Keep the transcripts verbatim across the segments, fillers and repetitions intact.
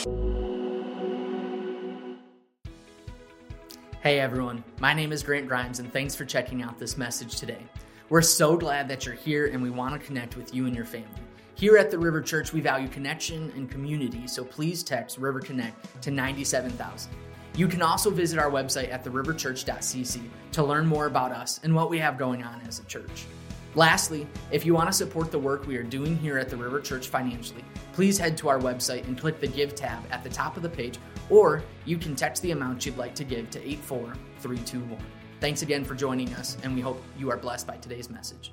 Hey everyone, my name is Grant Grimes and thanks for checking out this message today. We're so glad that you're here and we want to connect with you and your family. Here at the River Church, we value connection and community, so please text River Connect to ninety-seven thousand. You can also visit our website at the river church dot c c to learn more about us and what we have going on as a church. Lastly, if you want to support the work we are doing here at the River Church financially, please head to our website and click the Give tab at the top of the page, or you can text the amount you'd like to give to eight four three two one. Thanks again for joining us, and we hope you are blessed by today's message.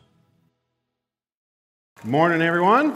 Good morning, everyone.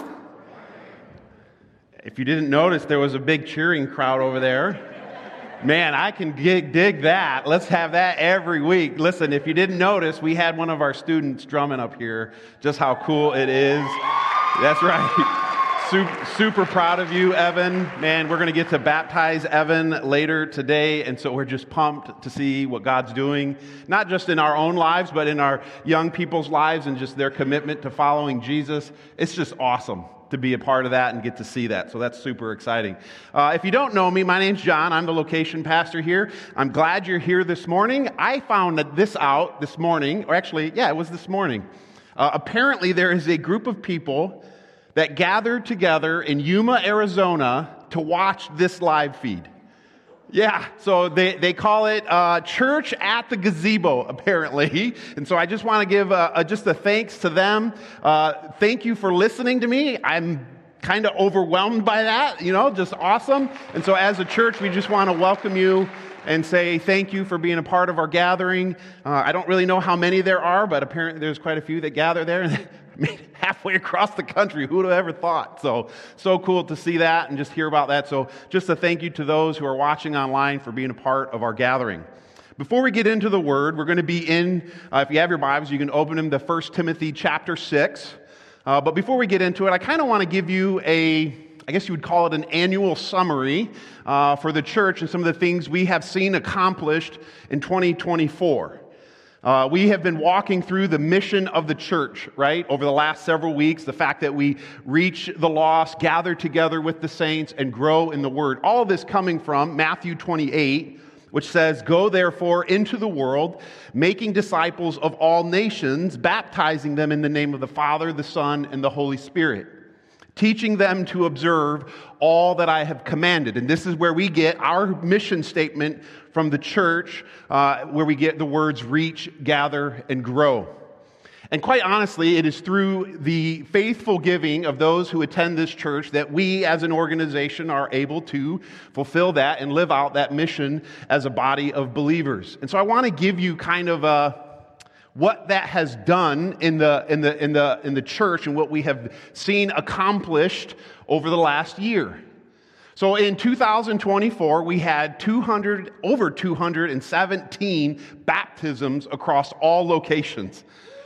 If you didn't notice, there was a big cheering crowd over there. Man, I can dig, dig that. Let's have that every week. Listen, if you didn't notice, we had one of our students drumming up here. Just how cool it is. That's right. Super, super proud of you, Evan. Man, we're going to get to baptize Evan later today, and so we're just pumped to see what God's doing, not just in our own lives, but in our young people's lives and just their commitment to following Jesus. It's just awesome to be a part of that and get to see that. So that's super exciting. Uh, if you don't know me, my name's John. I'm the location pastor here. I'm glad you're here this morning. I found that this out this morning, or actually, yeah, it was this morning. Uh, apparently, there is a group of people that gathered together in Yuma, Arizona to watch this live feed. Yeah, so they, they call it uh, Church at the Gazebo, apparently. And so I just want to give a, a, just a thanks to them. Uh, thank you for listening to me. I'm kind of overwhelmed by that, you know, just awesome. And so as a church, we just want to welcome you and say thank you for being a part of our gathering. Uh, I don't really know how many there are, but apparently there's quite a few that gather there. I mean, halfway across the country. Who would have ever thought? So, so cool to see that and just hear about that. So just a thank you to those who are watching online for being a part of our gathering. Before we get into the Word, we're going to be in, uh, if you have your Bibles, you can open them to First Timothy chapter six. Uh, but before we get into it, I kind of want to give you a, I guess you would call it an annual summary uh, for the church and some of the things we have seen accomplished in twenty twenty-four. Uh, we have been walking through the mission of the church, right, over the last several weeks, the fact that we reach the lost, gather together with the saints, and grow in the Word. All of this coming from Matthew twenty-eight, which says, "Go therefore into the world, making disciples of all nations, baptizing them in the name of the Father, the Son, and the Holy Spirit, teaching them to observe all that I have commanded." And this is where we get our mission statement from the church, uh, where we get the words reach, gather, and grow. And quite honestly, it is through the faithful giving of those who attend this church that we as an organization are able to fulfill that and live out that mission as a body of believers. And so I want to give you kind of a what that has done in the in the in the in the church and what we have seen accomplished over the last year. So in two thousand twenty-four, we had two hundred over two hundred seventeen baptisms across all locations.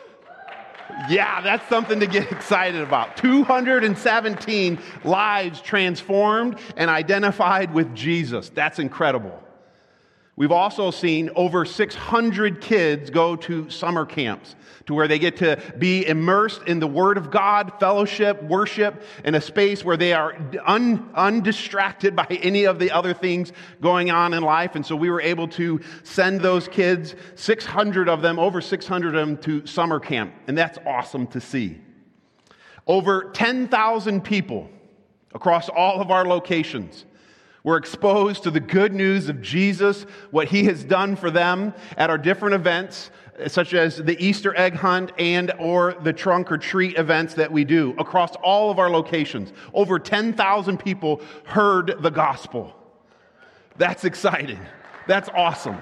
Yeah, that's something to get excited about. two hundred seventeen lives transformed and identified with Jesus. That's incredible. We've also seen over six hundred kids go to summer camps to where they get to be immersed in the Word of God, fellowship, worship, in a space where they are un, undistracted by any of the other things going on in life. And so we were able to send those kids, six hundred of them, over six hundred of them, to summer camp. And that's awesome to see. Over ten thousand people across all of our locations were exposed to the good news of Jesus, what He has done for them at our different events, such as the Easter egg hunt and or the trunk or treat events that we do across all of our locations. Over ten thousand people heard the gospel. That's exciting. That's awesome.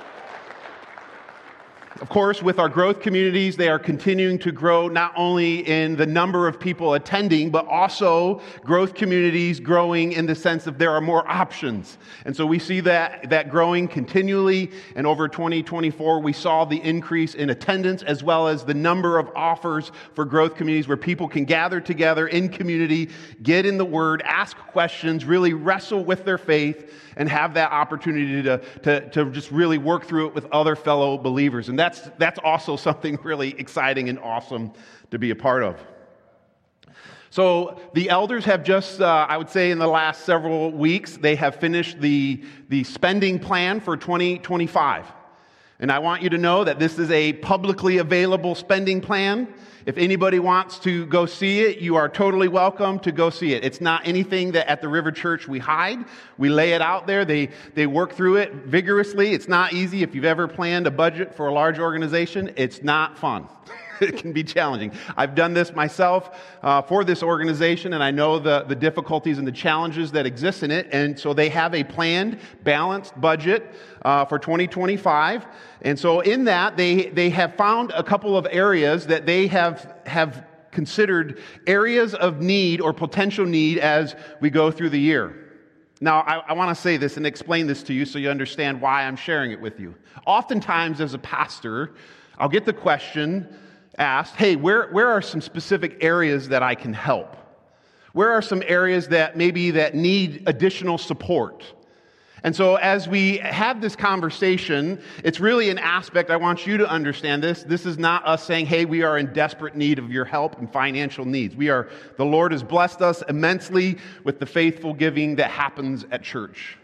Of course, with our growth communities, they are continuing to grow not only in the number of people attending, but also growth communities growing in the sense that there are more options. And so we see that, that growing continually. And over twenty twenty-four, we saw the increase in attendance as well as the number of offers for growth communities where people can gather together in community, get in the Word, ask questions, really wrestle with their faith, and have that opportunity to, to, to just really work through it with other fellow believers. And that's, that's also something really exciting and awesome to be a part of. So the elders have just, uh, I would say in the last several weeks, they have finished the, the spending plan for twenty twenty-five. And I want you to know that this is a publicly available spending plan. If anybody wants to go see it, you are totally welcome to go see it. It's not anything that at the River Church we hide. We lay it out there. They, they work through it vigorously. It's not easy. If you've ever planned a budget for a large organization, it's not fun. It can be challenging. I've done this myself uh, for this organization, and I know the, the difficulties and the challenges that exist in it. And so they have a planned, balanced budget uh, for twenty twenty-five. And so in that, they, they have found a couple of areas that they have, have considered areas of need or potential need as we go through the year. Now, I, I want to say this and explain this to you so you understand why I'm sharing it with you. Oftentimes, as a pastor, I'll get the question asked, hey, where, where are some specific areas that I can help? Where are some areas that maybe that need additional support? And so as we have this conversation, it's really an aspect, I want you to understand this. This is not us saying, hey, we are in desperate need of your help and financial needs. We are, the Lord has blessed us immensely with the faithful giving that happens at church.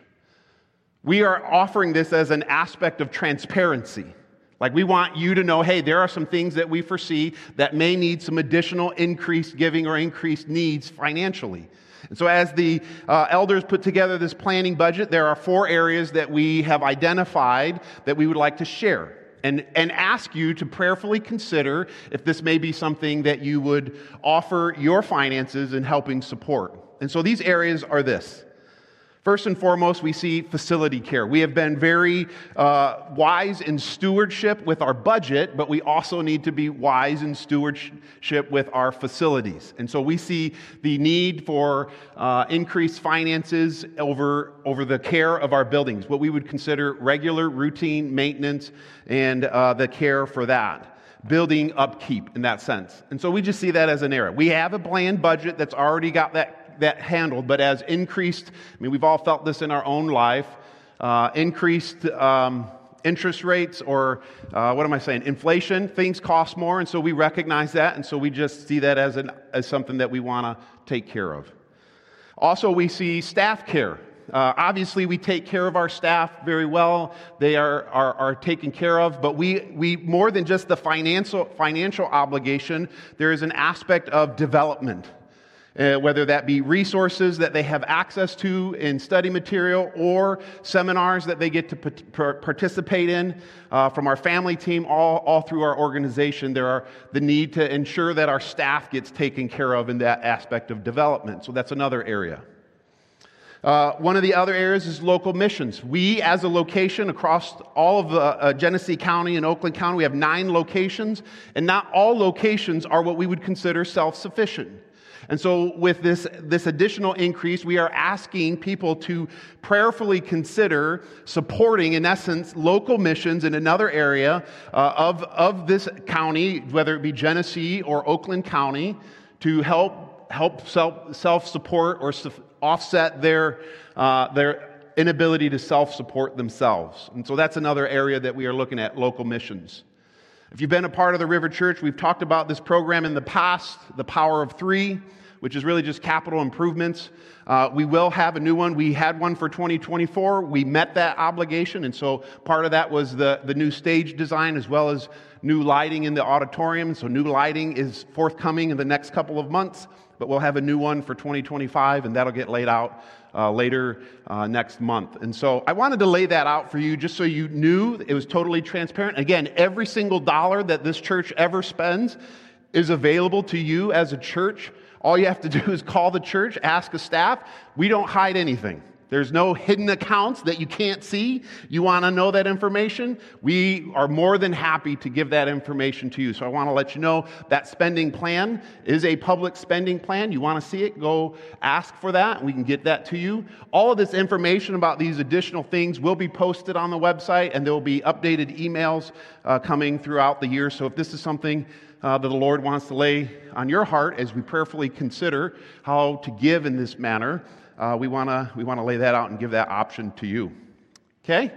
We are offering this as an aspect of transparency. Like we want you to know, hey, there are some things that we foresee that may need some additional increased giving or increased needs financially. And so as the uh, elders put together this planning budget, there are four areas that we have identified that we would like to share and, and ask you to prayerfully consider if this may be something that you would offer your finances in helping support. And so these areas are this. First and foremost, we see facility care. We have been very uh, wise in stewardship with our budget, but we also need to be wise in stewardship with our facilities. And so we see the need for uh, increased finances over, over the care of our buildings, what we would consider regular routine maintenance and uh, the care for that. Building upkeep in that sense. And so we just see that as an area. We have a planned budget that's already got that that handled, but as increased, I mean, we've all felt this in our own life, uh, increased um, interest rates or, uh, what am I saying, inflation, things cost more, and so we recognize that, and so we just see that as, an, as something that we want to take care of. Also, we see staff care. Uh, obviously, we take care of our staff very well. They are, are, are taken care of, but we, we more than just the financial, financial obligation, there is an aspect of development. Uh, whether that be resources that they have access to in study material or seminars that they get to pat- participate in uh, from our family team all, all through our organization. There are the need to ensure that our staff gets taken care of in that aspect of development. So that's another area. Uh, one of the other areas is local missions. We, as a location across all of uh, uh, Genesee County and Oakland County, we have nine locations, and not all locations are what we would consider self-sufficient. And so with this, this additional increase, we are asking people to prayerfully consider supporting, in essence, local missions in another area uh, of, of this county, whether it be Genesee or Oakland County, to help, help self, self-support or su- offset their, uh, their inability to self-support themselves. And so that's another area that we are looking at, local missions. If you've been a part of the River Church, we've talked about this program in the past, the Power of Three, which is really just capital improvements. Uh, we will have a new one. We had one for twenty twenty-four. We met that obligation, and so part of that was the, the new stage design as well as new lighting in the auditorium. So new lighting is forthcoming in the next couple of months, but we'll have a new one for twenty twenty-five, and that'll get laid out uh, later uh, next month. And so I wanted to lay that out for you just so you knew it was totally transparent. Again, every single dollar that this church ever spends is available to you as a church. All you have to do is call the church, ask a staff. We don't hide anything. There's no hidden accounts that you can't see. You want to know that information? We are more than happy to give that information to you. So I want to let you know that spending plan is a public spending plan. You want to see it? Go ask for that. We can get that to you. All of this information about these additional things will be posted on the website, and there will be updated emails uh, coming throughout the year. So if this is something Uh, that the Lord wants to lay on your heart as we prayerfully consider how to give in this manner, uh, we want to we want to lay that out and give that option to you. Okay?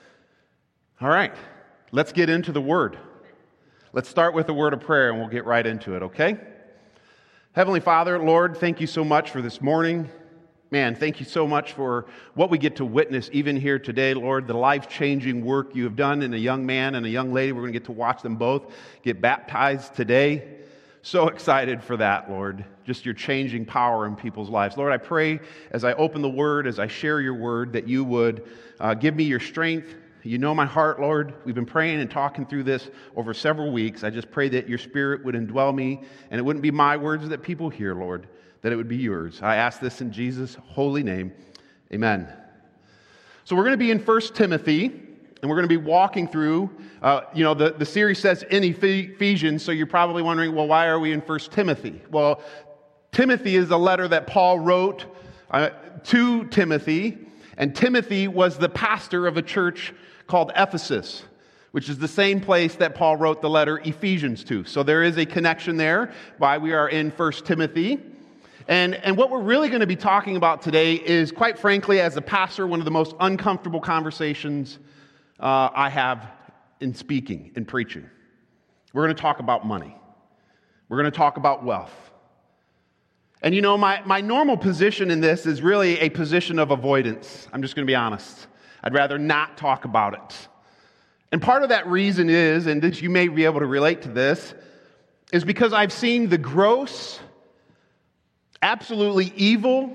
All right. Let's get into the Word. Let's start with a word of prayer, and we'll get right into it, okay? Heavenly Father, Lord, thank you so much for this morning. Man, thank you so much for what we get to witness even here today, Lord, the life-changing work you have done in a young man and a young lady. We're going to get to watch them both get baptized today. So excited for that, Lord, just your changing power in people's lives. Lord, I pray as I open the Word, as I share your Word, that you would uh, give me your strength. You know my heart, Lord. We've been praying and talking through this over several weeks. I just pray that your Spirit would indwell me, and it wouldn't be my words that people hear, Lord, that it would be yours. I ask this in Jesus' holy name. Amen. So we're going to be in First Timothy, and we're going to be walking through, uh, you know, the, the series says in Ephesians, so you're probably wondering, well, why are we in First Timothy? Well, Timothy is a letter that Paul wrote uh, to Timothy, and Timothy was the pastor of a church called Ephesus, which is the same place that Paul wrote the letter Ephesians to. So there is a connection there, why we are in First Timothy. And, and what we're really going to be talking about today is, quite frankly, as a pastor, one of the most uncomfortable conversations uh, I have in speaking and preaching. We're going to talk about money. We're going to talk about wealth. And you know, my, my normal position in this is really a position of avoidance. I'm just going to be honest. I'd rather not talk about it. And part of that reason is, and this, you may be able to relate to this, is because I've seen the gross, absolutely evil,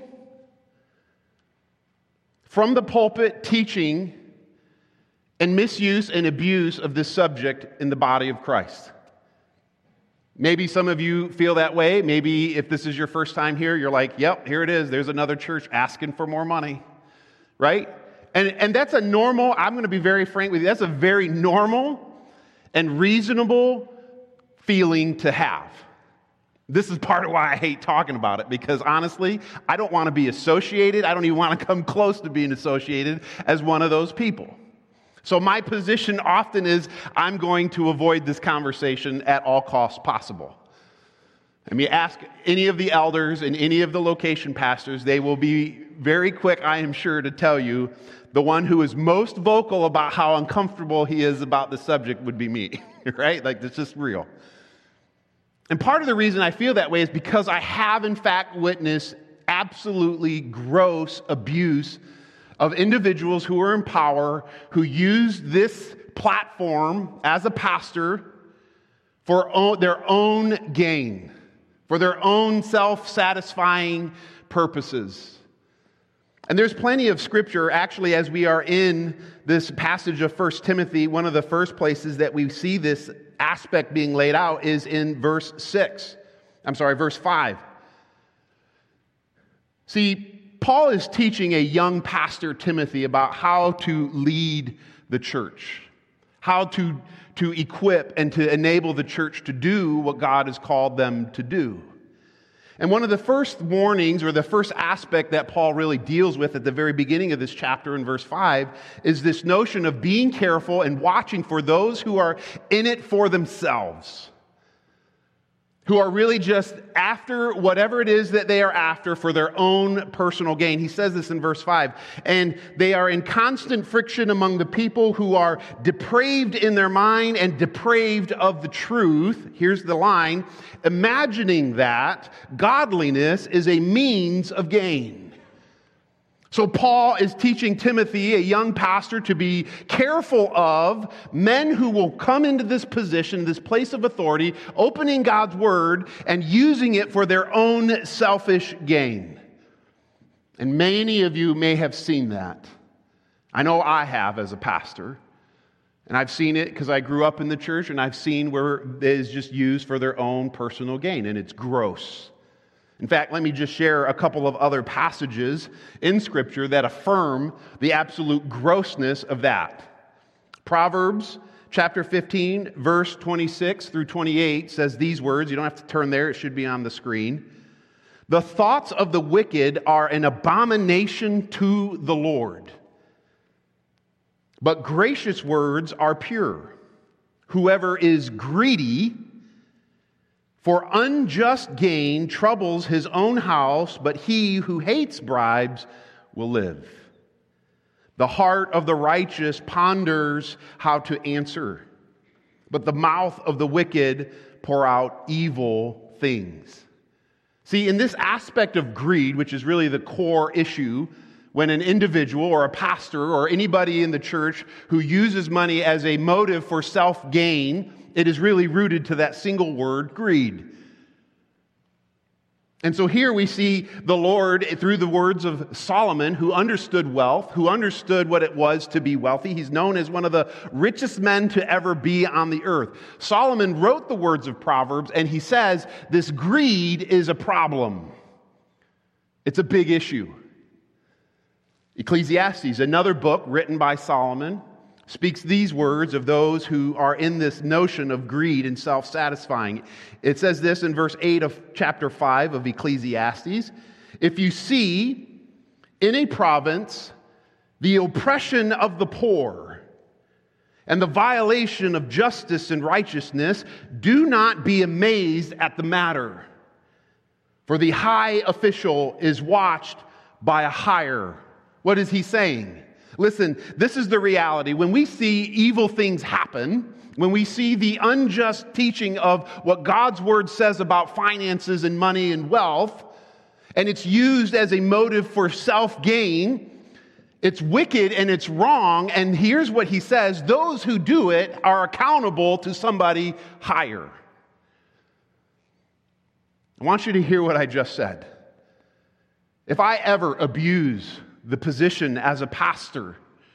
from the pulpit teaching and misuse and abuse of this subject in the body of Christ. Maybe some of you feel that way. Maybe if this is your first time here, you're like, yep, here it is. There's another church asking for more money, right? And, and that's a normal, I'm going to be very frank with you, that's a very normal and reasonable feeling to have. This is part of why I hate talking about it, because honestly, I don't want to be associated. I don't even want to come close to being associated as one of those people. So my position often is I'm going to avoid this conversation at all costs possible. I mean, ask any of the elders and any of the location pastors. They will be very quick, I am sure, to tell you the one who is most vocal about how uncomfortable he is about the subject would be me, right? Like, it's just real. And part of the reason I feel that way is because I have, in fact, witnessed absolutely gross abuse of individuals who are in power, who use this platform as a pastor for own, their own gain, for their own self-satisfying purposes. And there's plenty of scripture, actually, as we are in this passage of First Timothy. One of the first places that we see this aspect being laid out is in verse six. I'm sorry, verse five. See, Paul is teaching a young pastor, Timothy, about how to lead the church, how to, to equip and to enable the church to do what God has called them to do. And one of the first warnings, or the first aspect that Paul really deals with at the very beginning of this chapter in verse five, is this notion of being careful and watching for those who are in it for themselves, who are really just after whatever it is that they are after for their own personal gain. He says this in verse five. And they are in constant friction among the people who are depraved in their mind and depraved of the truth. Here's the line. Imagining that godliness is a means of gain. So Paul is teaching Timothy, a young pastor, to be careful of men who will come into this position, this place of authority, opening God's word and using it for their own selfish gain. And many of you may have seen that. I know I have as a pastor. And I've seen it because I grew up in the church, and I've seen where it is just used for their own personal gain, and it's gross. In fact, let me just share a couple of other passages in Scripture that affirm the absolute grossness of that. Proverbs chapter fifteen, verse twenty-six through twenty-eight says these words. You don't have to turn there. It should be on the screen. The thoughts of the wicked are an abomination to the Lord, but gracious words are pure. Whoever is greedy for unjust gain troubles his own house, but he who hates bribes will live. The heart of the righteous ponders how to answer, but the mouth of the wicked pour out evil things. See, in this aspect of greed, which is really the core issue, when an individual or a pastor or anybody in the church who uses money as a motive for self-gain, it is really rooted to that single word, greed. And so here we see the Lord, through the words of Solomon, who understood wealth, who understood what it was to be wealthy. He's known as one of the richest men to ever be on the earth. Solomon wrote the words of Proverbs, and he says this greed is a problem. It's a big issue. Ecclesiastes, another book written by Solomon, speaks these words of those who are in this notion of greed and self-satisfying. It says this in verse eight of chapter five of Ecclesiastes: if you see in a province the oppression of the poor and the violation of justice and righteousness, do not be amazed at the matter, for the high official is watched by a higher. What is he saying? Listen, this is the reality. When we see evil things happen, when we see the unjust teaching of what God's word says about finances and money and wealth, and it's used as a motive for self-gain, it's wicked and it's wrong. And here's what he says: those who do it are accountable to somebody higher. I want you to hear what I just said. If I ever abuse the position as a pastor,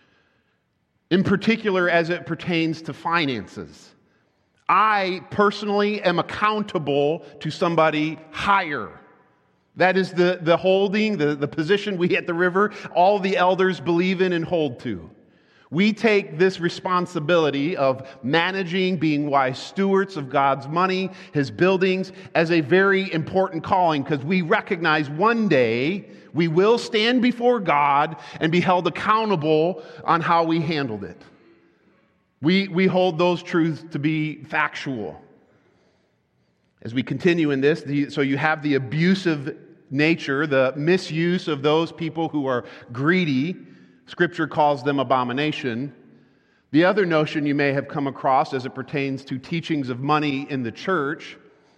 in particular as it pertains to finances, I personally am accountable to somebody higher. That is the, the holding, the, the position we at the River, all the elders believe in and hold to. We take this responsibility of managing, being wise stewards of God's money, His buildings, as a very important calling, because we recognize one day we will stand before God and be held accountable on how we handled it. We, we hold those truths to be factual. As we continue in this, the, so you have the abusive nature, the misuse of those people who are greedy. Scripture calls them abomination. The other notion you may have come across as it pertains to teachings of money in the church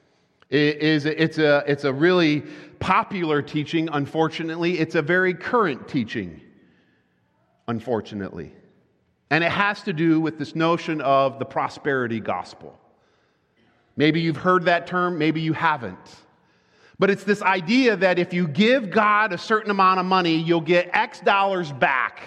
is it's a, it's a really popular teaching, unfortunately. It's a very current teaching, unfortunately. And it has to do with this notion of the prosperity gospel. Maybe you've heard that term, maybe you haven't. But it's this idea that if you give God a certain amount of money, you'll get X dollars back.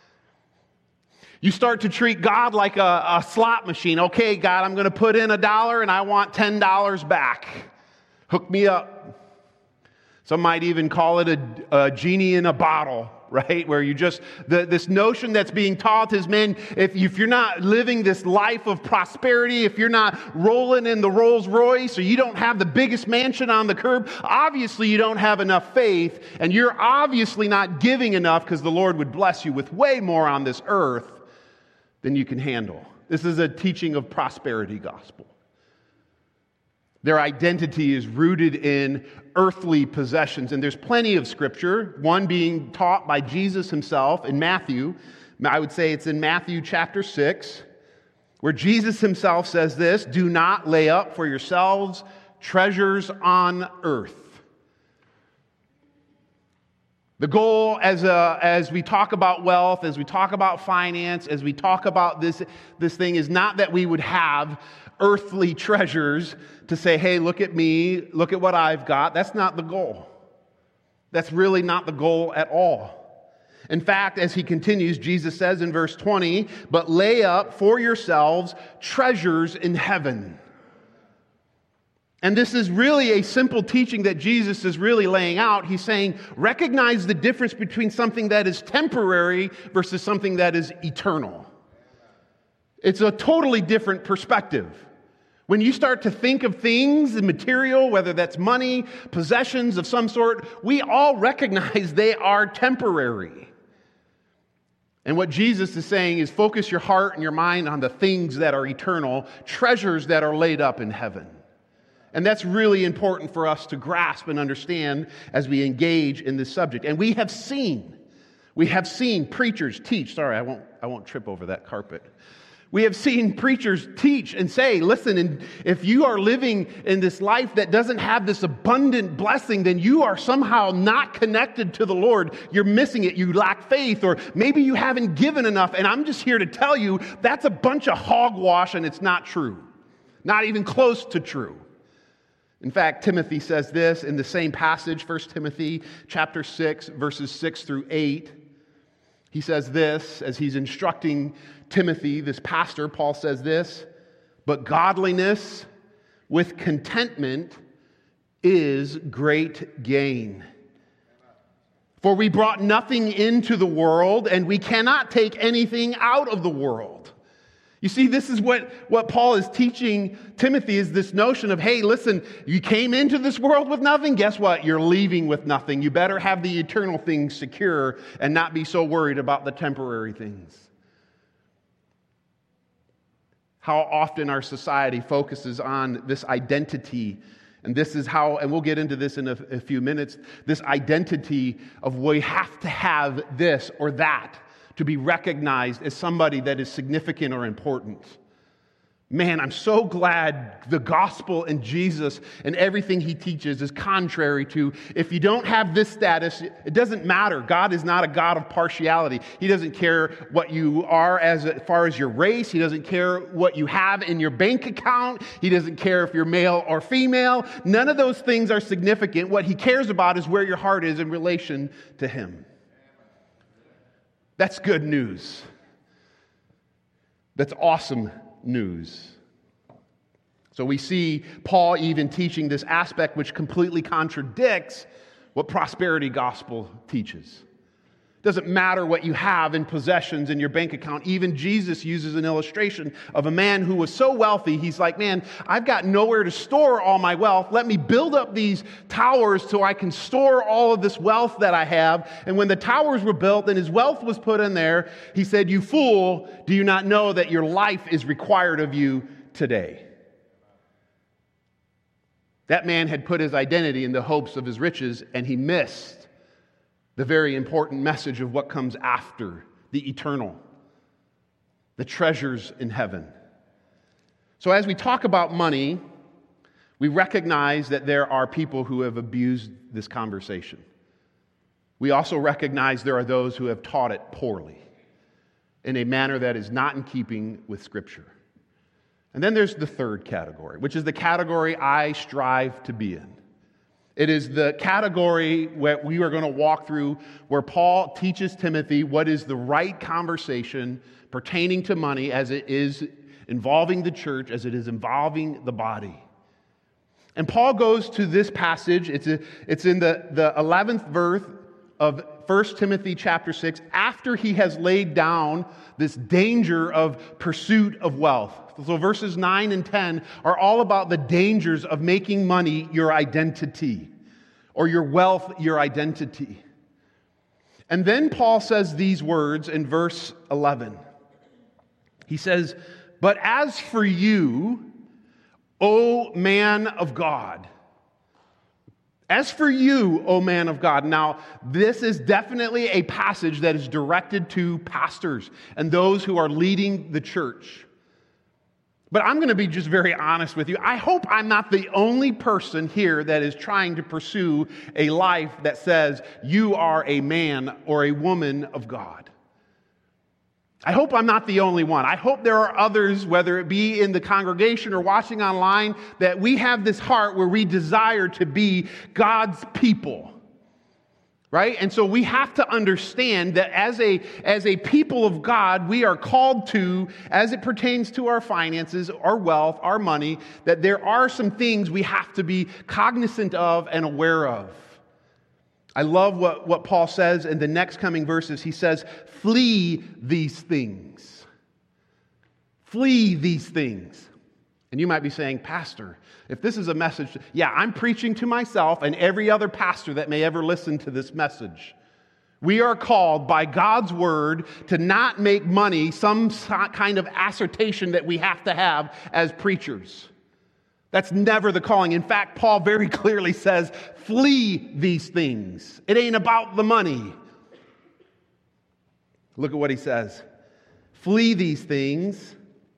You start to treat God like a, a slot machine. Okay, God, I'm going to put in a dollar and I want ten dollars back. Hook me up. Some might even call it a, a genie in a bottle, right? Where you just, the, this notion that's being taught is, man, if, if you're not living this life of prosperity, if you're not rolling in the Rolls Royce, or you don't have the biggest mansion on the curb, obviously you don't have enough faith, and you're obviously not giving enough, because the Lord would bless you with way more on this earth than you can handle. This is a teaching of prosperity gospel. Their identity is rooted in earthly possessions. And there's plenty of scripture, one being taught by Jesus himself in Matthew. I would say it's in Matthew chapter six, where Jesus himself says this: do not lay up for yourselves treasures on earth. The goal as a, as we talk about wealth, as we talk about finance, as we talk about this, this thing is not that we would have earthly treasures to say, hey, look at me, look at what I've got. That's not the goal. That's really not the goal at all. In fact, as he continues, Jesus says in verse twenty, but lay up for yourselves treasures in heaven. And this is really a simple teaching that Jesus is really laying out. He's saying, recognize the difference between something that is temporary versus something that is eternal. It's a totally different perspective. When you start to think of things, the material, whether that's money, possessions of some sort, we all recognize they are temporary. And what Jesus is saying is focus your heart and your mind on the things that are eternal, treasures that are laid up in heaven. And that's really important for us to grasp and understand as we engage in this subject. And we have seen, we have seen preachers teach, sorry, I won't, I won't trip over that carpet. We have seen preachers teach and say, listen, and if you are living in this life that doesn't have this abundant blessing, then you are somehow not connected to the Lord. You're missing it. You lack faith, or maybe you haven't given enough. And I'm just here to tell you that's a bunch of hogwash, and it's not true. Not even close to true. In fact, Timothy says this in the same passage, First Timothy chapter six, verses six through eight. He says this as he's instructing Timothy, this pastor. Paul says this, but godliness with contentment is great gain. For we brought nothing into the world, and we cannot take anything out of the world. You see, this is what, what Paul is teaching Timothy, is this notion of, hey, listen, you came into this world with nothing. Guess what? You're leaving with nothing. You better have the eternal things secure and not be so worried about the temporary things. How often our society focuses on this identity, and this is how, and we'll get into this in a, a few minutes, this identity of we have to have this or that to be recognized as somebody that is significant or important. Man, I'm so glad the gospel and Jesus and everything he teaches is contrary to, if you don't have this status, it doesn't matter. God is not a God of partiality. He doesn't care what you are as far as your race. He doesn't care what you have in your bank account. He doesn't care if you're male or female. None of those things are significant. What he cares about is where your heart is in relation to him. That's good news. That's awesome news. So we see Paul even teaching this aspect which completely contradicts what prosperity gospel teaches. It doesn't matter what you have in possessions in your bank account. Even Jesus uses an illustration of a man who was so wealthy, he's like, man, I've got nowhere to store all my wealth. Let me build up these towers so I can store all of this wealth that I have. And when the towers were built and his wealth was put in there, he said, you fool, do you not know that your life is required of you today? That man had put his identity in the hopes of his riches, and he missed the very important message of what comes after, the eternal, the treasures in heaven. So as we talk about money, we recognize that there are people who have abused this conversation. We also recognize there are those who have taught it poorly in a manner that is not in keeping with Scripture. And then there's the third category, which is the category I strive to be in. It is the category where we are going to walk through where Paul teaches Timothy what is the right conversation pertaining to money as it is involving the church, as it is involving the body. And Paul goes to this passage. It's, a, it's in the, the eleventh verse of First Timothy chapter six, after he has laid down this danger of pursuit of wealth. So verses nine and ten are all about the dangers of making money your identity, or your wealth your identity. And then Paul says these words in verse eleven. He says, but as for you, O man of God, as for you, O man of God. Now, this is definitely a passage that is directed to pastors and those who are leading the church. But I'm going to be just very honest with you. I hope I'm not the only person here that is trying to pursue a life that says you are a man or a woman of God. I hope I'm not the only one. I hope there are others, whether it be in the congregation or watching online, that we have this heart where we desire to be God's people. Right? And so we have to understand that as a, as a people of God, we are called to, as it pertains to our finances, our wealth, our money, that there are some things we have to be cognizant of and aware of. I love what, what Paul says in the next coming verses. He says, flee these things. Flee these things. And you might be saying, Pastor, if this is a message, yeah, I'm preaching to myself and every other pastor that may ever listen to this message. We are called by God's word to not make money some kind of assertion that we have to have as preachers. That's never the calling. In fact, Paul very clearly says, flee these things. It ain't about the money. Look at what he says. Flee these things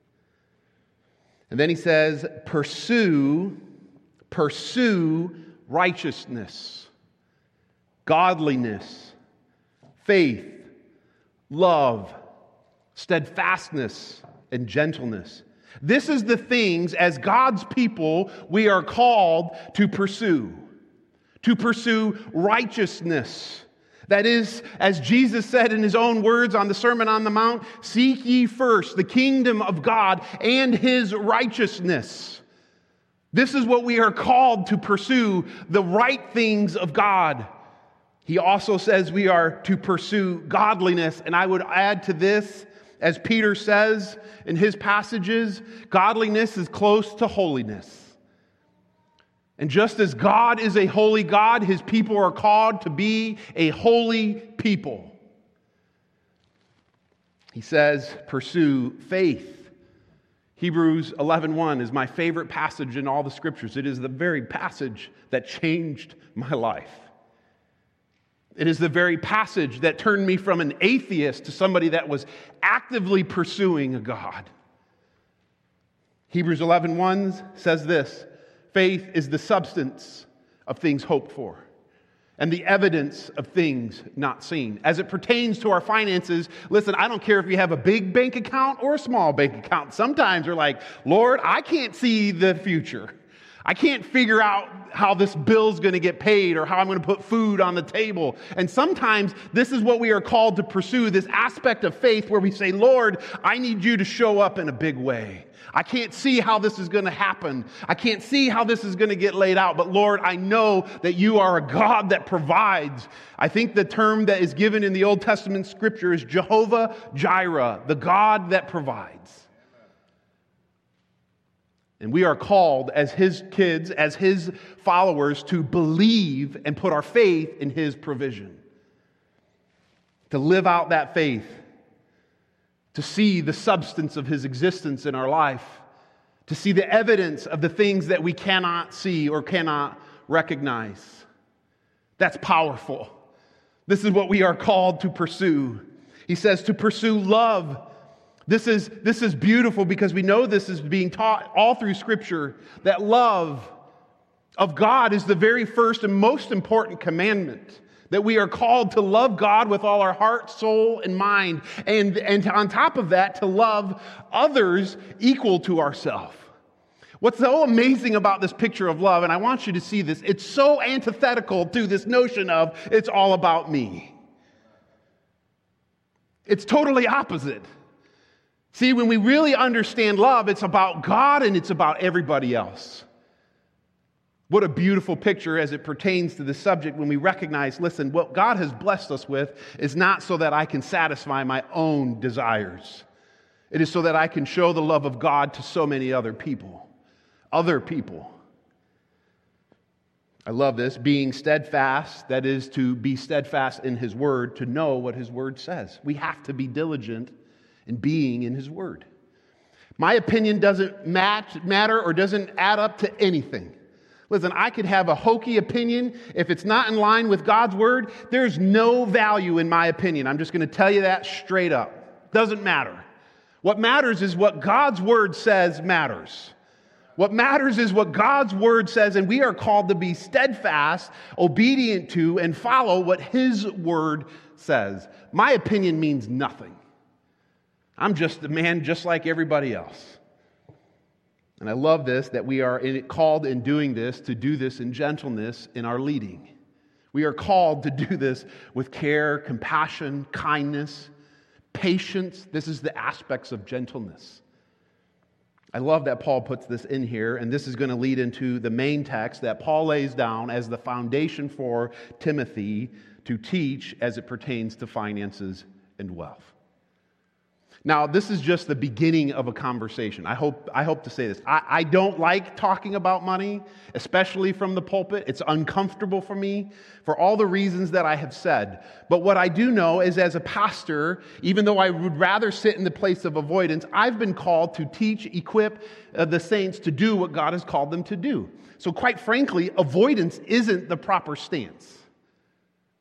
And then he says, pursue, pursue righteousness, godliness, faith, love, steadfastness, and gentleness. This is the things, as God's people, we are called to pursue. To pursue righteousness. That is, as Jesus said in his own words on the Sermon on the Mount, seek ye first the kingdom of God and his righteousness. This is what we are called to pursue, the right things of God. He also says we are to pursue godliness. And I would add to this, as Peter says in his passages, godliness is close to holiness. And just as God is a holy God, his people are called to be a holy people. He says, pursue faith. Hebrews eleven one is my favorite passage in all the scriptures. It is the very passage that changed my life. It is the very passage that turned me from an atheist to somebody that was actively pursuing a God. Hebrews eleven one says this, faith is the substance of things hoped for and the evidence of things not seen. As it pertains to our finances, listen, I don't care if you have a big bank account or a small bank account. Sometimes we're like, Lord, I can't see the future. I can't figure out how this bill's going to get paid or how I'm going to put food on the table. And sometimes this is what we are called to pursue, this aspect of faith where we say, Lord, I need you to show up in a big way. I can't see how this is going to happen. I can't see how this is going to get laid out. But Lord, I know that you are a God that provides. I think the term that is given in the Old Testament scripture is Jehovah Jireh, the God that provides. And we are called as his kids, as his followers, to believe and put our faith in his provision. To live out that faith. To see the substance of his existence in our life. To see the evidence of the things that we cannot see or cannot recognize. That's powerful. This is what we are called to pursue. He says to pursue love. This is, this is beautiful because we know this is being taught all through Scripture, that love of God is the very first and most important commandment. That we are called to love God with all our heart, soul, and mind. And, and on top of that, to love others equal to ourselves. What's so amazing about this picture of love, and I want you to see this, it's so antithetical to this notion of it's all about me. It's totally opposite. See, when we really understand love, it's about God and it's about everybody else. What a beautiful picture as it pertains to the subject when we recognize, listen, what God has blessed us with is not so that I can satisfy my own desires. It is so that I can show the love of God to so many other people. Other people. I love this. Being steadfast, that is to be steadfast in His Word, to know what His Word says. We have to be diligent in being in His Word. My opinion doesn't match, matter or doesn't add up to anything. Listen, I could have a hokey opinion. If it's not in line with God's Word, there's no value in my opinion. I'm just going to tell you that straight up. Doesn't matter. What matters is what God's Word says matters. What matters is what God's Word says, and we are called to be steadfast, obedient to, and follow what His Word says. My opinion means nothing. I'm just a man just like everybody else. And I love this, that we are called in doing this to do this in gentleness in our leading. We are called to do this with care, compassion, kindness, patience. This is the aspects of gentleness. I love that Paul puts this in here, and this is going to lead into the main text that Paul lays down as the foundation for Timothy to teach as it pertains to finances and wealth. Now, this is just the beginning of a conversation. I hope I hope to say this. I, I don't like talking about money, especially from the pulpit. It's uncomfortable for me for all the reasons that I have said. But what I do know is as a pastor, even though I would rather sit in the place of avoidance, I've been called to teach, equip uh, the saints to do what God has called them to do. So quite frankly, avoidance isn't the proper stance.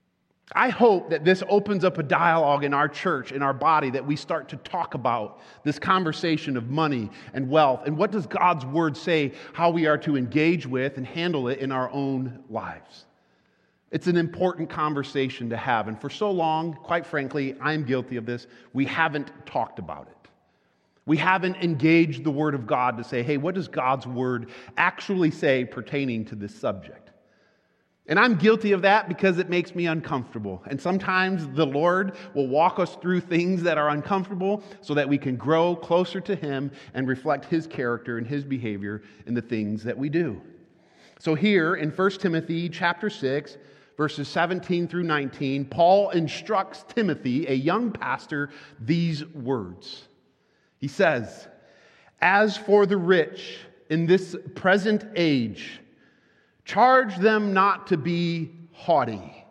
I hope that this opens up a dialogue in our church, in our body, that we start to talk about this conversation of money and wealth, and what does God's Word say how we are to engage with and handle it in our own lives. It's an important conversation to have, and for so long, quite frankly, I'm guilty of this, we haven't talked about it. We haven't engaged the Word of God to say, hey, what does God's Word actually say pertaining to this subject? And I'm guilty of that because it makes me uncomfortable. And sometimes the Lord will walk us through things that are uncomfortable so that we can grow closer to Him and reflect His character and His behavior in the things that we do. So here in First Timothy chapter six, verses seventeen through nineteen, Paul instructs Timothy, a young pastor, these words. He says, "As for the rich in this present age, charge them not to be haughty.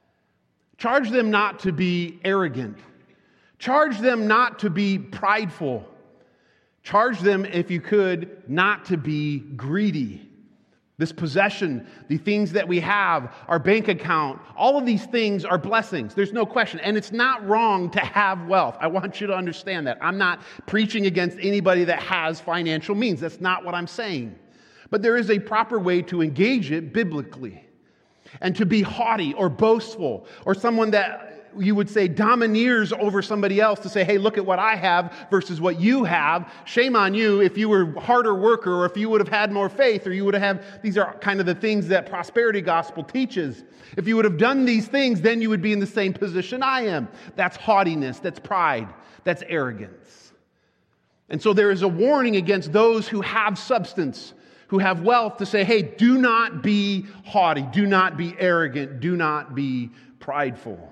Charge them not to be arrogant. Charge them not to be prideful. Charge them, if you could, not to be greedy." This possession, the things that we have, our bank account, all of these things are blessings. There's no question. And it's not wrong to have wealth. I want you to understand that. I'm not preaching against anybody that has financial means. That's not what I'm saying. But there is a proper way to engage it biblically. And to be haughty or boastful, or someone that you would say domineers over somebody else, to say, hey, look at what I have versus what you have. Shame on you if you were a harder worker, or if you would have had more faith, or you would have had, these are kind of the things that prosperity gospel teaches. If you would have done these things, then you would be in the same position I am. That's haughtiness, that's pride, that's arrogance. And so there is a warning against those who have substance, who have wealth, to say, hey, do not be haughty, do not be arrogant, do not be prideful.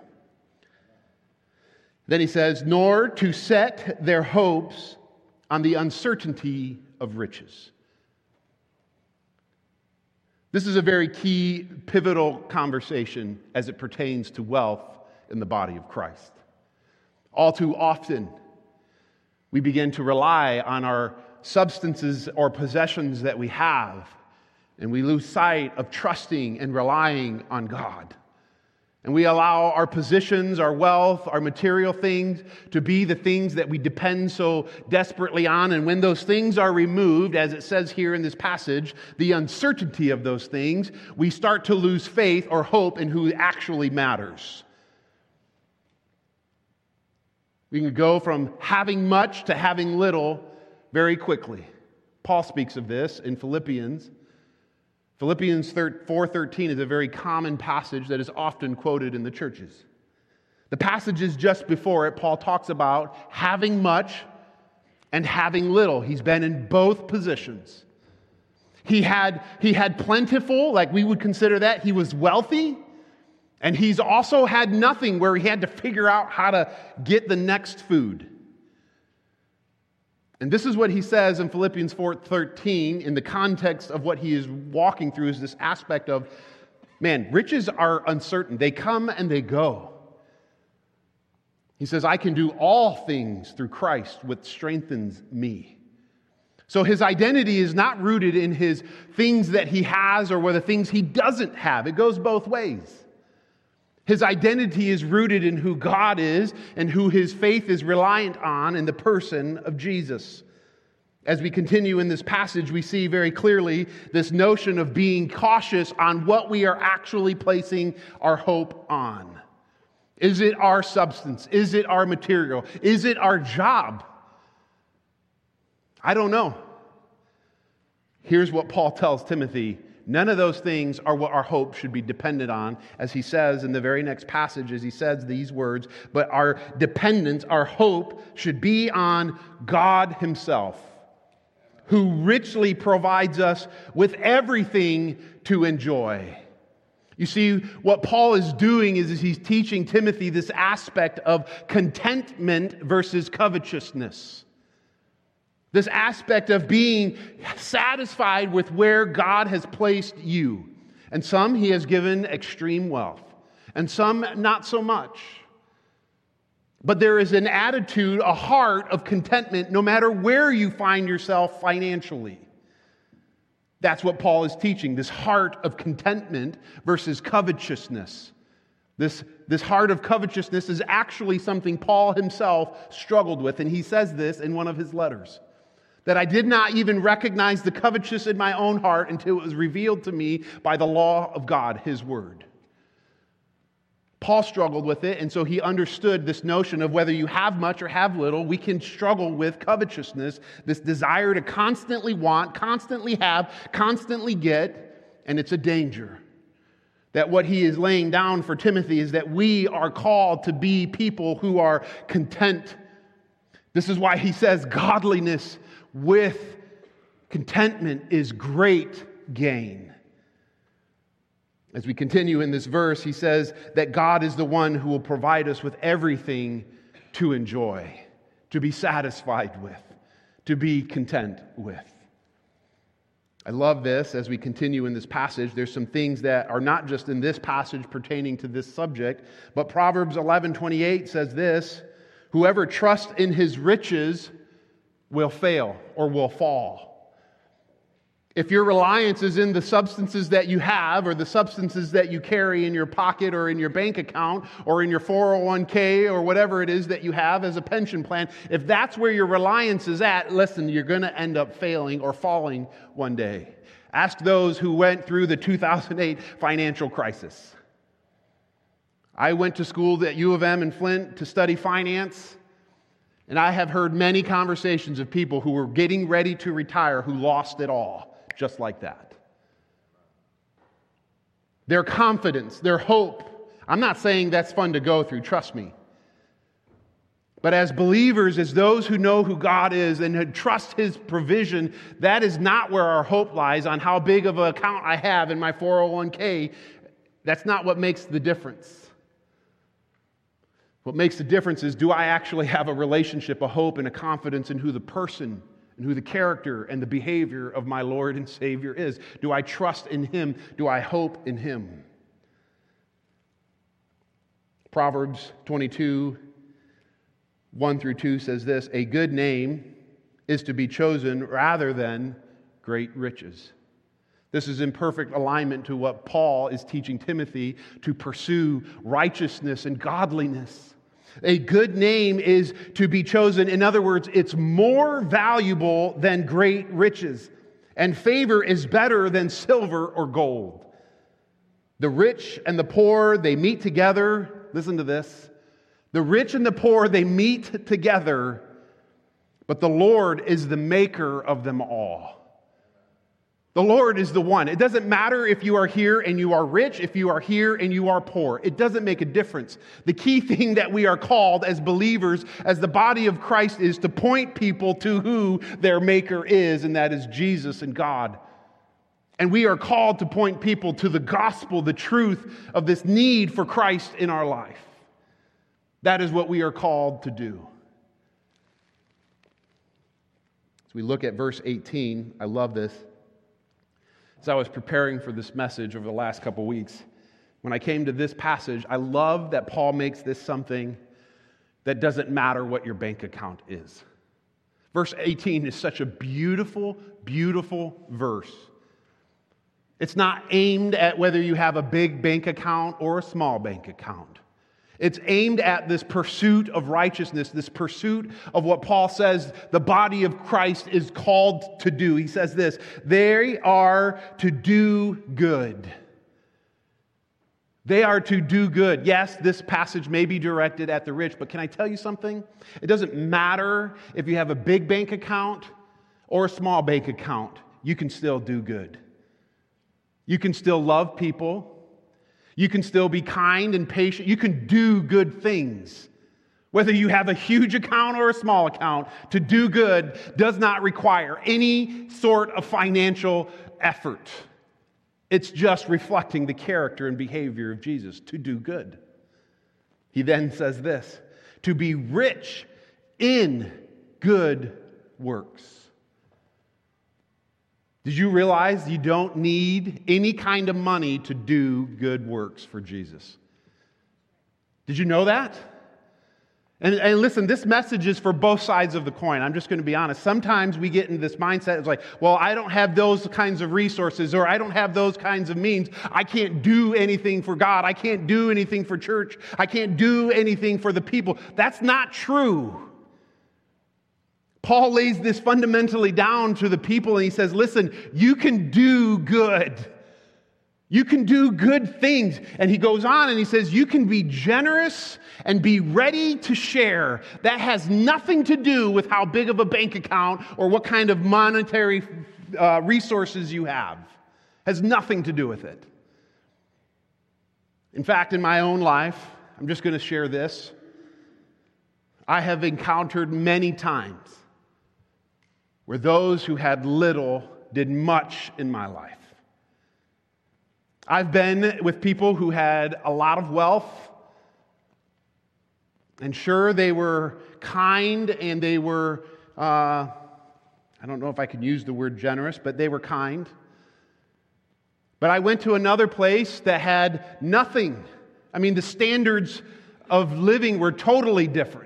Then he says, nor to set their hopes on the uncertainty of riches. This is a very key, pivotal conversation as it pertains to wealth in the body of Christ. All too often, we begin to rely on our substances or possessions that we have, and we lose sight of trusting and relying on God. And we allow our positions, our wealth, our material things to be the things that we depend so desperately on. And when those things are removed, as it says here in this passage, the uncertainty of those things, we start to lose faith or hope in who actually matters. We can go from having much to having little very quickly. Paul speaks of this in Philippians. Philippians four thirteen is a very common passage that is often quoted in the churches. The passages just before it, Paul talks about having much and having little. He's been in both positions. He had, he had plentiful, like we would consider that. He was wealthy. And he's also had nothing, where he had to figure out how to get the next food. And this is what he says in Philippians four thirteen in the context of what he is walking through, is this aspect of, man, riches are uncertain. They come and they go. He says, I can do all things through Christ, which strengthens me. So his identity is not rooted in his things that he has or the things he doesn't have. It goes both ways. His identity is rooted in who God is and who his faith is reliant on in the person of Jesus. As we continue in this passage, we see very clearly this notion of being cautious on what we are actually placing our hope on. Is it our substance? Is it our material? Is it our job? I don't know. Here's what Paul tells Timothy. None of those things are what our hope should be dependent on, as he says in the very next passage, as he says these words, but our dependence, our hope, should be on God himself, who richly provides us with everything to enjoy. You see, what Paul is doing is, is he's teaching Timothy this aspect of contentment versus covetousness. This aspect of being satisfied with where God has placed you. And some he has given extreme wealth, and some not so much. But there is an attitude, a heart of contentment no matter where you find yourself financially. That's what Paul is teaching, this heart of contentment versus covetousness. This, this heart of covetousness is actually something Paul himself struggled with, and he says this in one of his letters, that I did not even recognize the covetousness in my own heart until it was revealed to me by the law of God, His Word. Paul struggled with it, and so he understood this notion of whether you have much or have little, we can struggle with covetousness, this desire to constantly want, constantly have, constantly get, and it's a danger. That what he is laying down for Timothy is that we are called to be people who are content. This is why he says godliness with contentment is great gain. As we continue in this verse, he says that God is the one who will provide us with everything to enjoy, to be satisfied with, to be content with. I love this as we continue in this passage. There's some things that are not just in this passage pertaining to this subject, but Proverbs eleven twenty-eight says this, whoever trusts in his riches will fail or will fall. If your reliance is in the substances that you have or the substances that you carry in your pocket or in your bank account or in your four oh one k or whatever it is that you have as a pension plan, if that's where your reliance is at, listen, you're going to end up failing or falling one day. Ask those who went through the two thousand eight financial crisis. I went to school at U of M in Flint to study finance, and I have heard many conversations of people who were getting ready to retire who lost it all. Just like that. Their confidence, their hope. I'm not saying that's fun to go through, trust me. But as believers, as those who know who God is and who trust His provision, that is not where our hope lies on how big of an account I have in my four oh one k. That's not what makes the difference. What makes the difference is, do I actually have a relationship, a hope, and a confidence in who the person and who the character and the behavior of my Lord and Savior is? Do I trust in Him? Do I hope in Him? Proverbs twenty-two, one through two says this, a good name is to be chosen rather than great riches. This is in perfect alignment to what Paul is teaching Timothy to pursue righteousness and godliness. A good name is to be chosen. In other words, it's more valuable than great riches. And favor is better than silver or gold. The rich and the poor, they meet together. Listen to this. The rich and the poor, they meet together. But the Lord is the maker of them all. The Lord is the one. It doesn't matter if you are here and you are rich, if you are here and you are poor. It doesn't make a difference. The key thing that we are called as believers, as the body of Christ, is to point people to who their Maker is, and that is Jesus and God. And we are called to point people to the gospel, the truth of this need for Christ in our life. That is what we are called to do. As we look at verse eighteen, I love this. As I was preparing for this message over the last couple weeks, when I came to this passage, I love that Paul makes this something that doesn't matter what your bank account is. Verse eighteen is such a beautiful, beautiful verse. It's not aimed at whether you have a big bank account or a small bank account. It's aimed at this pursuit of righteousness, this pursuit of what Paul says the body of Christ is called to do. He says this, they are to do good. They are to do good. Yes, this passage may be directed at the rich, but can I tell you something? It doesn't matter if you have a big bank account or a small bank account. You can still do good. You can still love people. You can still be kind and patient. You can do good things. Whether you have a huge account or a small account, to do good does not require any sort of financial effort. It's just reflecting the character and behavior of Jesus to do good. He then says this, to be rich in good works. Did you realize you don't need any kind of money to do good works for Jesus? Did you know that? And, and listen, this message is for both sides of the coin. I'm just going to be honest. Sometimes we get into this mindset, it's like, well, I don't have those kinds of resources, or I don't have those kinds of means. I can't do anything for God. I can't do anything for church. I can't do anything for the people. That's not true. Paul lays this fundamentally down to the people, and he says, listen, you can do good. You can do good things. And he goes on and he says, you can be generous and be ready to share. That has nothing to do with how big of a bank account or what kind of monetary uh, resources you have. Has nothing to do with it. In fact, in my own life, I'm just going to share this. I have encountered many times where those who had little did much in my life. I've been with people who had a lot of wealth, and sure, they were kind and they were, uh, I don't know if I can use the word generous, but they were kind. But I went to another place that had nothing. I mean, the standards of living were totally different.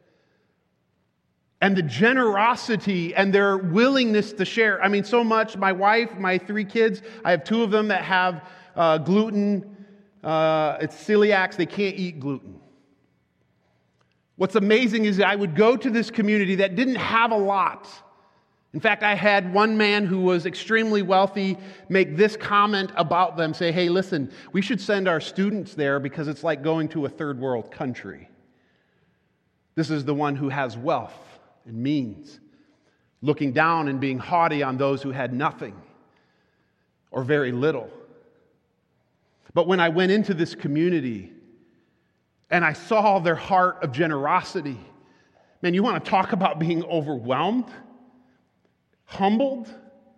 And the generosity and their willingness to share. I mean, so much. My wife, my three kids, I have two of them that have uh, gluten. Uh, it's celiacs. They can't eat gluten. What's amazing is I would go to this community that didn't have a lot. In fact, I had one man who was extremely wealthy make this comment about them, say, hey, listen, we should send our students there because it's like going to a third world country. This is the one who has wealth and means, looking down and being haughty on those who had nothing or very little. But when I went into this community and I saw their heart of generosity, man, you want to talk about being overwhelmed, humbled?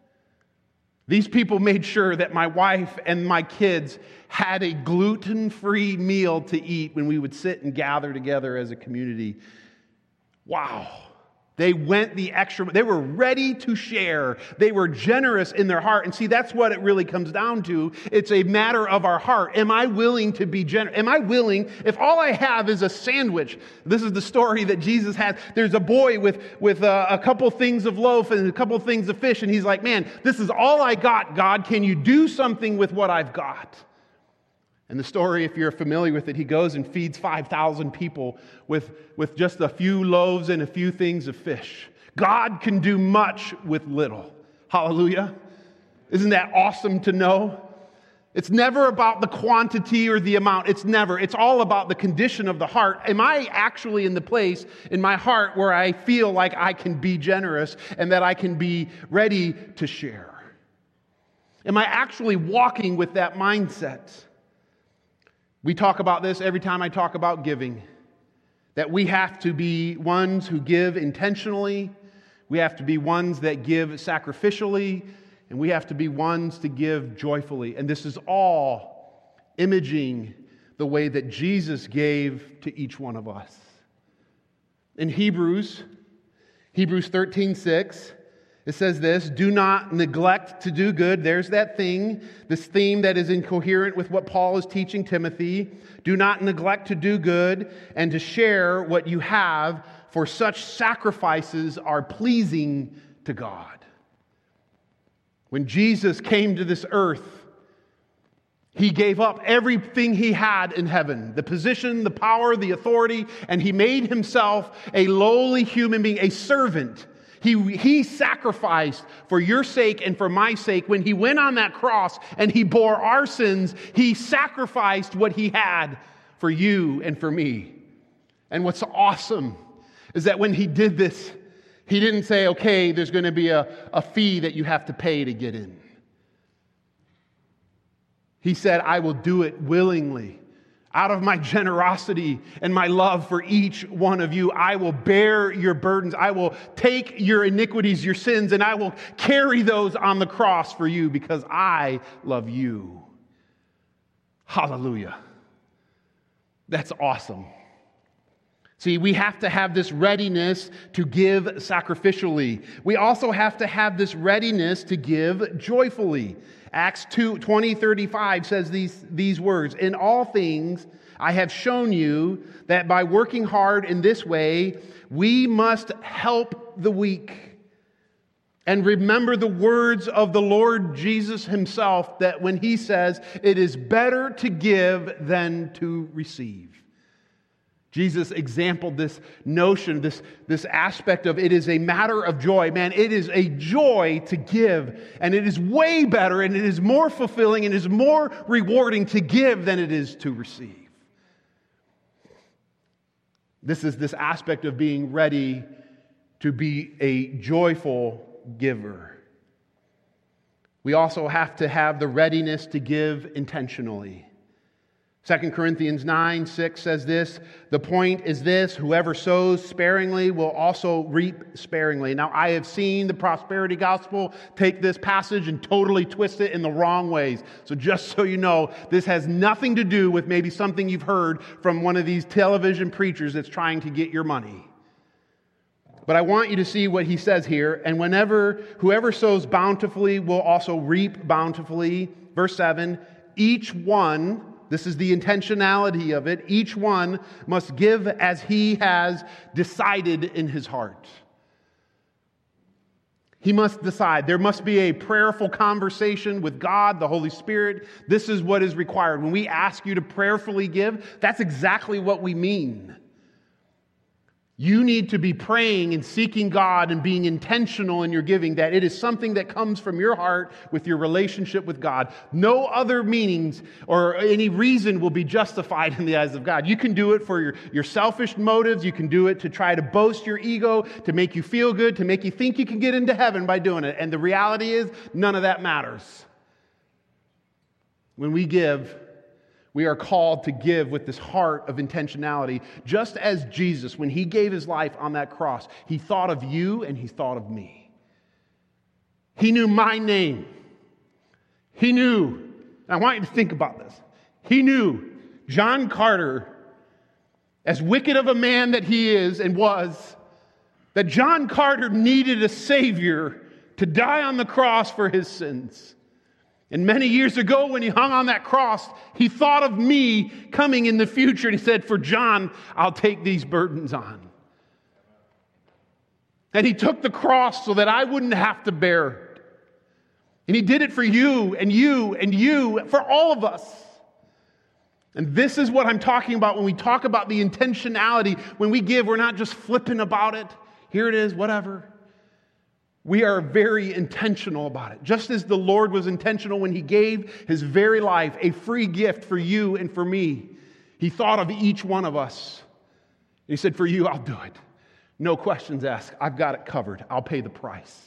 These people made sure that my wife and my kids had a gluten-free meal to eat when we would sit and gather together as a community. Wow. They went the extra, they were ready to share. They were generous in their heart. And see, that's what it really comes down to. It's a matter of our heart. Am I willing to be generous? Am I willing, if all I have is a sandwich? This is the story that Jesus had. There's a boy with, with a, a couple things of loaf and a couple things of fish. And he's like, man, this is all I got, God. Can you do something with what I've got? And the story, if you're familiar with it, he goes and feeds five thousand people with, with just a few loaves and a few things of fish. God can do much with little. Hallelujah. Isn't that awesome to know? It's never about the quantity or the amount. It's never. It's all about the condition of the heart. Am I actually in the place in my heart where I feel like I can be generous and that I can be ready to share? Am I actually walking with that mindset? We talk about this every time I talk about giving, that we have to be ones who give intentionally, we have to be ones that give sacrificially, and we have to be ones to give joyfully. And this is all imaging the way that Jesus gave to each one of us. In Hebrews, Hebrews thirteen six, it says this, do not neglect to do good. There's that thing, this theme that is incoherent with what Paul is teaching Timothy. Do not neglect to do good and to share what you have, for such sacrifices are pleasing to God. When Jesus came to this earth, he gave up everything he had in heaven, the position, the power, the authority, and he made himself a lowly human being, a servant. He, he sacrificed for your sake and for my sake. When he went on that cross and he bore our sins, he sacrificed what he had for you and for me. And what's awesome is that when he did this, he didn't say, okay, there's going to be a, a fee that you have to pay to get in. He said, I will do it willingly. Out of my generosity and my love for each one of you, I will bear your burdens. I will take your iniquities, your sins, and I will carry those on the cross for you because I love you. Hallelujah. That's awesome. See, we have to have this readiness to give sacrificially. We also have to have this readiness to give joyfully. Acts two, twenty, thirty-five says these, these words, "In all things I have shown you that by working hard in this way, we must help the weak. And remember the words of the Lord Jesus himself, that when he says, 'It is better to give than to receive.'" Jesus exampled this notion, this, this aspect of it is a matter of joy. Man, it is a joy to give. And it is way better and it is more fulfilling and it is more rewarding to give than it is to receive. This is this aspect of being ready to be a joyful giver. We also have to have the readiness to give intentionally. Second Corinthians nine six says this, "The point is this, whoever sows sparingly will also reap sparingly." Now, I have seen the prosperity gospel take this passage and totally twist it in the wrong ways. So just so you know, this has nothing to do with maybe something you've heard from one of these television preachers that's trying to get your money. But I want you to see what he says here. "And whenever whoever sows bountifully will also reap bountifully." Verse seven, "Each one," this is the intentionality of it, "each one must give as he has decided in his heart." He must decide. There must be a prayerful conversation with God, the Holy Spirit. This is what is required. When we ask you to prayerfully give, that's exactly what we mean. You need to be praying and seeking God and being intentional in your giving, that it is something that comes from your heart with your relationship with God. No other meanings or any reason will be justified in the eyes of God. You can do it for your, your selfish motives. You can do it to try to boast your ego, to make you feel good, to make you think you can get into heaven by doing it. And the reality is, none of that matters. When we give, we are called to give with this heart of intentionality, just as Jesus, when he gave his life on that cross, he thought of you and he thought of me. He knew my name. He knew, and I want you to think about this, he knew John Carter, as wicked of a man that he is and was, that John Carter needed a Savior to die on the cross for his sins. And many years ago when he hung on that cross, he thought of me coming in the future and he said, "For John, I'll take these burdens on." And he took the cross so that I wouldn't have to bear it. And he did it for you and you and you, for all of us. And this is what I'm talking about when we talk about the intentionality. When we give, we're not just flipping about it. Here it is, whatever. We are very intentional about it. Just as the Lord was intentional when he gave his very life, a free gift for you and for me. He thought of each one of us. He said, "For you, I'll do it. No questions asked. I've got it covered. I'll pay the price."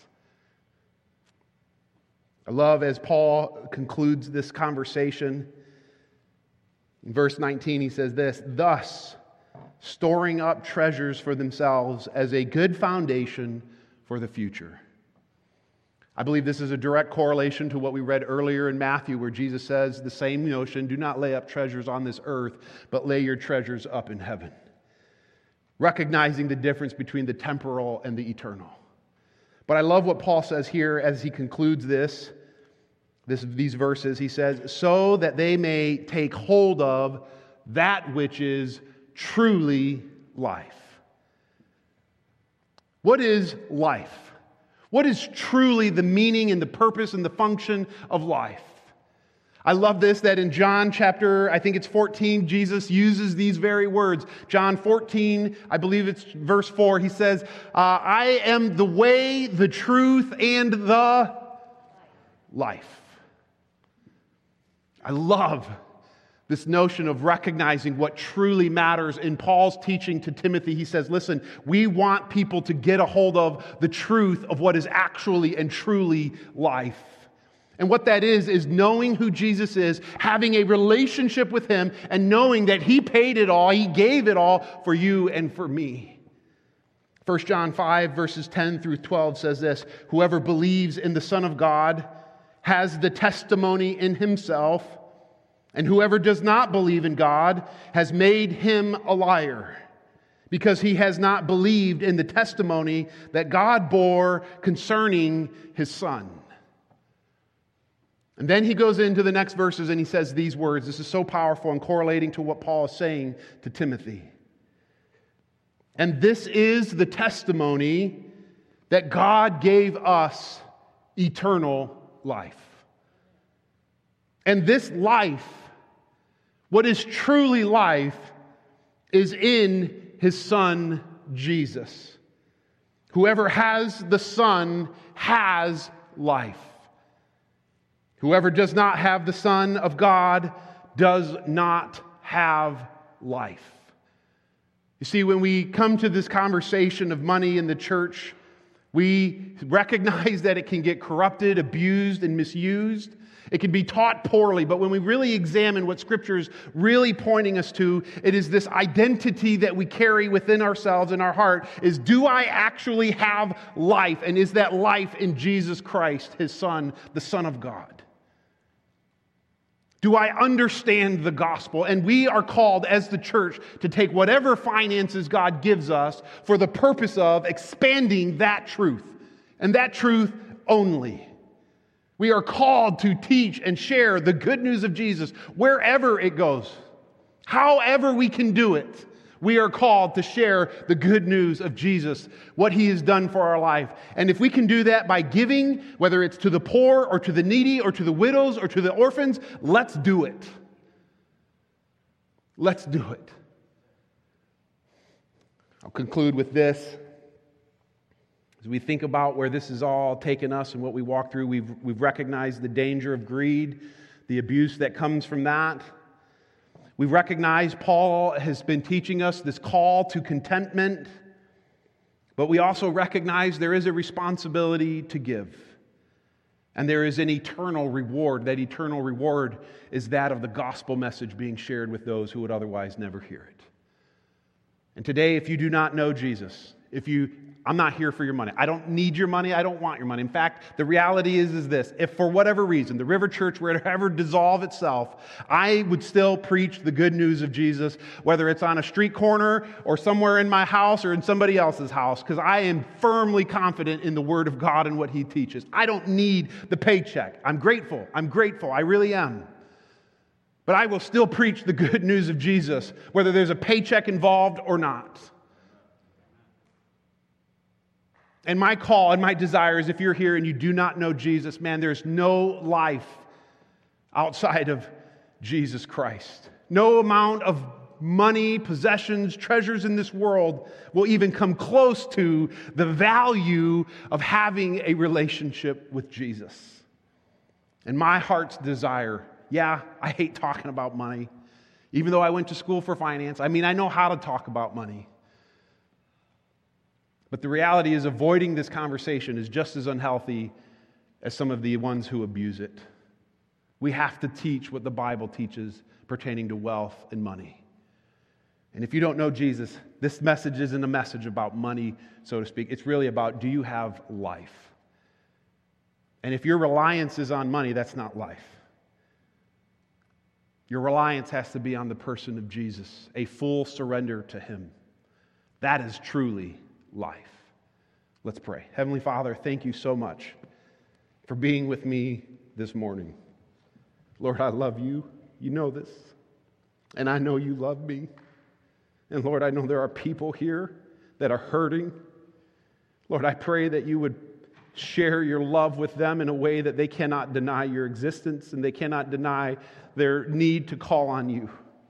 I love as Paul concludes this conversation. In verse nineteen, he says this, "Thus, storing up treasures for themselves as a good foundation for the future." I believe this is a direct correlation to what we read earlier in Matthew, where Jesus says the same notion, "Do not lay up treasures on this earth, but lay your treasures up in heaven." Recognizing the difference between the temporal and the eternal. But I love what Paul says here as he concludes this, this these verses. He says, "So that they may take hold of that which is truly life." What is life? What is truly the meaning and the purpose and the function of life? I love this, that in John chapter, I think it's fourteen, Jesus uses these very words. John fourteen, I believe it's verse four, he says, uh, "I am the way, the truth, and the life." I love this notion of recognizing what truly matters. In Paul's teaching to Timothy, he says, listen, we want people to get a hold of the truth of what is actually and truly life. And what that is, is knowing who Jesus is, having a relationship with him, and knowing that he paid it all, he gave it all for you and for me. First John five, verses ten through twelve says this, "Whoever believes in the Son of God has the testimony in himself, and whoever does not believe in God has made him a liar, because he has not believed in the testimony that God bore concerning his Son. And then he goes into the next verses and he says these words. This is so powerful and correlating to what Paul is saying to Timothy. And this is the testimony that God gave us eternal life. And this life, what is truly life, is in his Son, Jesus. Whoever has the Son has life. Whoever does not have the Son of God does not have life. You see, when we come to this conversation of money in the church, we recognize that it can get corrupted, abused, and misused. It can be taught poorly, but when we really examine what Scripture is really pointing us to, it is this identity that we carry within ourselves in our heart is, do I actually have life? And is that life in Jesus Christ, his Son, the Son of God? Do I understand the gospel? And we are called as the church to take whatever finances God gives us for the purpose of expanding that truth, and that truth only. We are called to teach and share the good news of Jesus wherever it goes. However we can do it, we are called to share the good news of Jesus, what he has done for our life. And if we can do that by giving, whether it's to the poor or to the needy or to the widows or to the orphans, let's do it. Let's do it. I'll conclude with this. As we think about where this has all taken us and what we walk through, we've, we've recognized the danger of greed, the abuse that comes from that. We've recognized Paul has been teaching us this call to contentment, but we also recognize there is a responsibility to give. And there is an eternal reward. That eternal reward is that of the gospel message being shared with those who would otherwise never hear it. And today, if you do not know Jesus, if you I'm not here for your money. I don't need your money. I don't want your money. In fact, the reality is, is this. If for whatever reason the River Church were to ever dissolve itself, I would still preach the good news of Jesus, whether it's on a street corner or somewhere in my house or in somebody else's house, because I am firmly confident in the Word of God and what he teaches. I don't need the paycheck. I'm grateful. I'm grateful. I really am. But I will still preach the good news of Jesus, whether there's a paycheck involved or not. And my call and my desire is, if you're here and you do not know Jesus, man, there's no life outside of Jesus Christ. No amount of money, possessions, treasures in this world will even come close to the value of having a relationship with Jesus. And my heart's desire, yeah, I hate talking about money. Even though I went to school for finance, I mean, I know how to talk about money. But the reality is, avoiding this conversation is just as unhealthy as some of the ones who abuse it. We have to teach what the Bible teaches pertaining to wealth and money. And if you don't know Jesus, this message isn't a message about money, so to speak. It's really about, do you have life? And if your reliance is on money, that's not life. Your reliance has to be on the person of Jesus, a full surrender to him. That is truly life. Let's pray. Heavenly Father, thank you so much for being with me this morning. Lord, I love you. You know this. And I know you love me. And Lord, I know there are people here that are hurting. Lord, I pray that you would share your love with them in a way that they cannot deny your existence and they cannot deny their need to call on you.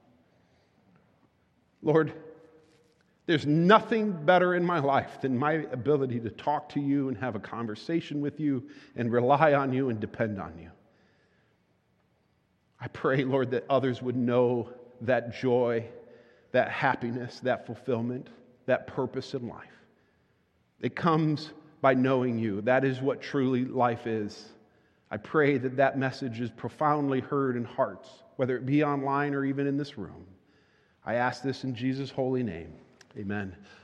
Lord, there's nothing better in my life than my ability to talk to you and have a conversation with you and rely on you and depend on you. I pray, Lord, that others would know that joy, that happiness, that fulfillment, that purpose in life. It comes by knowing you. That is what truly life is. I pray that that message is profoundly heard in hearts, whether it be online or even in this room. I ask this in Jesus' holy name. Amen.